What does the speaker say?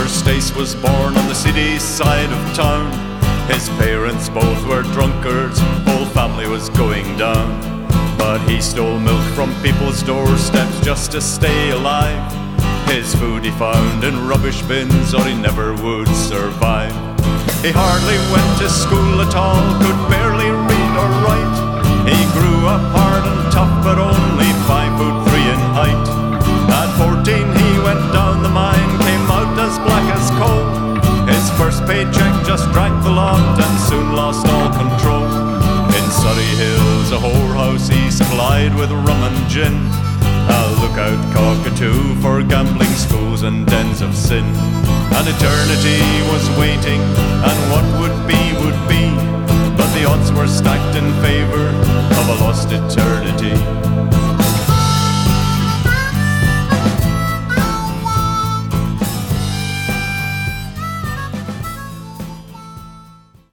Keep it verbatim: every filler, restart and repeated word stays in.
Stace was born on the city side of town. His parents both were drunkards, whole family was going down. But he stole milk from people's doorsteps just to stay alive. His food he found in rubbish bins, or he never would survive. He hardly went to school at all, could barely read or write. He grew up hard and tough, but only five foot three in height. At fourteen he went down the mine, came out as black as coal. His first paycheck just drank the lot and soon lost all control. In Surrey Hills, a whorehouse east Clyde with rum and gin, a lookout cockatoo for gambling schools and dens of sin. An eternity was waiting, and what would be would be, but the odds were stacked in favour of a lost eternity.